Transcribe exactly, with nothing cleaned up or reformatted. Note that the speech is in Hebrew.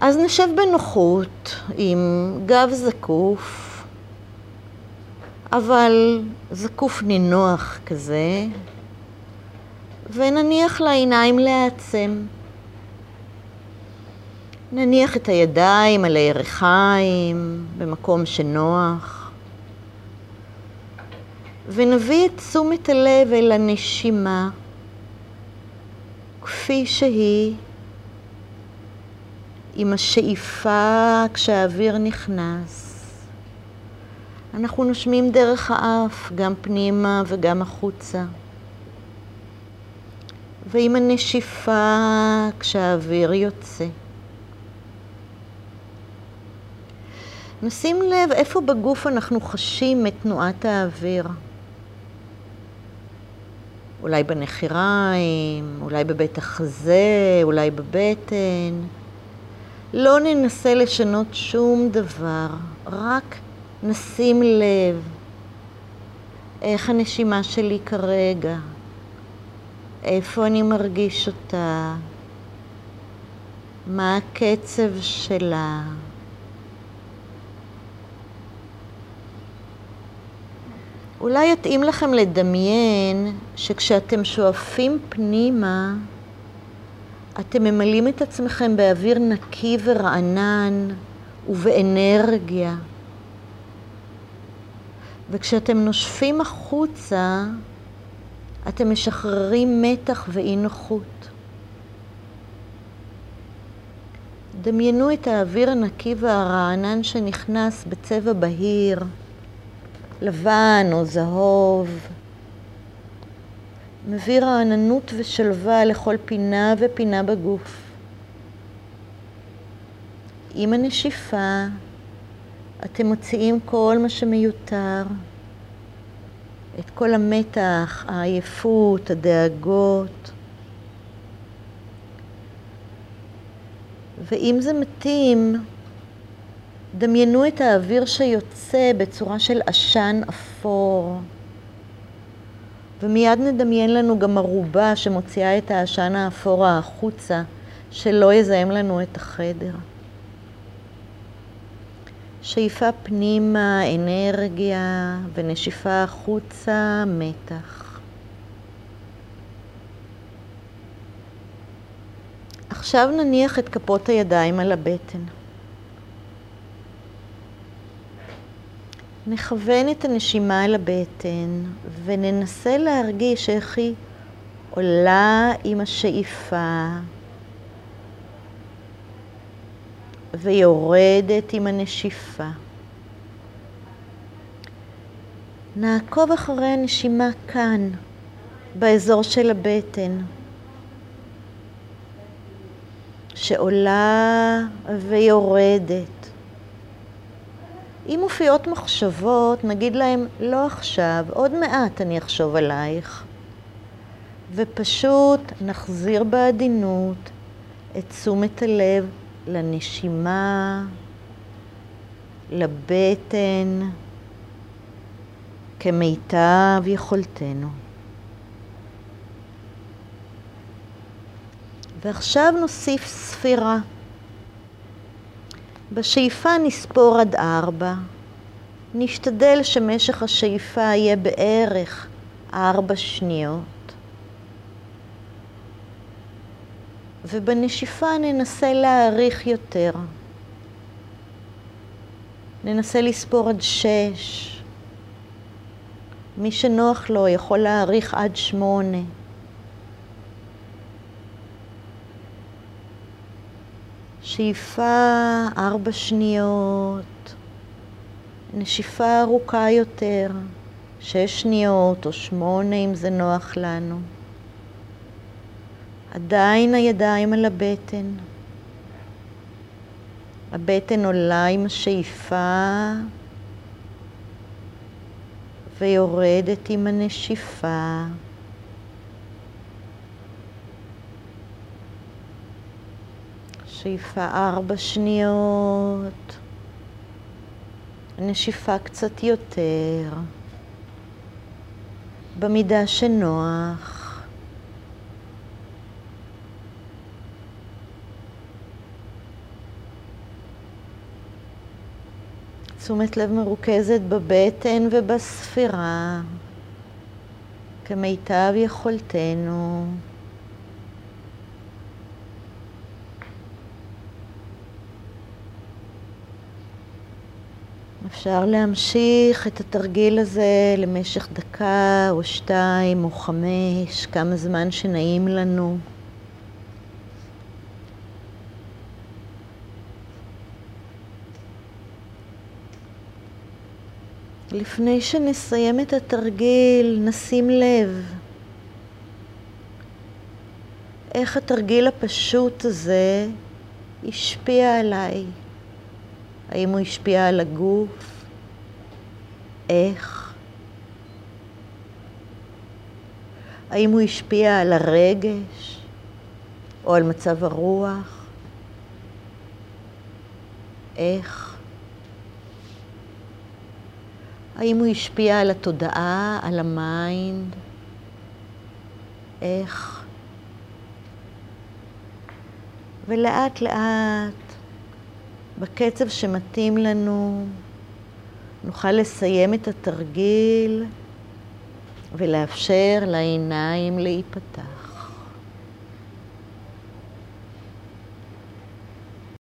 אז נשב בנוחות עם גב זקוף, אבל זקוף נינוח כזה, ונניח לעיניים לעצם. נניח את הידיים על הירכיים במקום שנוח, ונביא את תשומת הלב אל הנשימה כפי שהיא, עם השאיפה כשהאוויר נכנס. אנחנו נושמים דרך האף, גם פנימה וגם החוצה. ועם הנשיפה כשהאוויר יוצא. נשים לב איפה בגוף אנחנו חשים את תנועת האוויר. אולי בנחיריים, אולי בבית החזה, אולי בבטן. לא ננסה לשנות שום דבר, רק נשים לב איך הנשימה שלי כרגע, איפה אני מרגיש אותה, מה הקצב שלה. אולי יתאים לכם לדמיין שכשאתם שואפים פנימה, אתם ממלאים את עצמכם באוויר נקי ורענן ובאנרגיה. וכשאתם נושפים החוצה, אתם משחררים מתח ואי נוחות. דמיינו את האוויר הנקי והרענן שנכנס בצבע בהיר, לבן או זהוב. מביא רעננות ושלווה לכל פינה ופינה בגוף. עם הנשיפה, אתם מוציאים כל מה שמיותר, את כל המתח, העייפות, הדאגות. ואם זה מתאים, דמיינו את האוויר שיוצא בצורה של עשן אפור. ומיד נדמיין לנו גם ערובה שמוציאה את העשן האפור החוצה, שלא יזהם לנו את החדר. שאיפה פנימה, אנרגיה, ונשיפה החוצה, מתח. עכשיו נניח את כפות הידיים על הבטן. נכוון את הנשימה אל הבטן, וננסה להרגיש איך היא עולה עם השאיפה, ויורדת עם הנשיפה. נעקוב אחרי הנשימה כאן, באזור של הבטן, שעולה ויורדת. אם מופיעות מחשבות, נגיד להם, לא עכשיו, עוד מעט אני אחשוב עלייך. ופשוט נחזיר בעדינות את תשומת הלב לנשימה, לבטן, כמיטב יכולתנו. ועכשיו נוסיף ספירה. בשאיפה נספור עד ארבע. נשתדל שמשך השאיפה יהיה בערך ארבע שניות. ובנשיפה ננסה להאריך יותר. ננסה לספור עד שש. מי שנוח לו יכול להאריך עד שמונה. שאיפה ארבע שניות, נשיפה ארוכה יותר, שש שניות או שמונה אם זה נוח לנו. עדיין הידיים על הבטן. הבטן עולה עם השאיפה ויורדת עם הנשיפה. שאיפה ארבע שניות, נשיפה קצת יותר, במידה שנוח. תשומת לב מרוכזת בבטן ובספירה, כמיטב יכולתנו. אפשר להמשיך את התרגיל הזה למשך דקה או שתיים או חמש, כמה זמן שנעים לנו. לפני שנסיים את התרגיל, נשים לב איך התרגיל הפשוט הזה השפיע עליי. האם הוא השפיע על הגוף? איך? האם הוא השפיע על הרגש או על מצב הרוח? איך? האם הוא השפיע על התודעה, על המיינד? איך? ולאט לאט, בקצב שמתאים לנו, נוכל לסיים את התרגיל ולאפשר לעיניים להיפתח.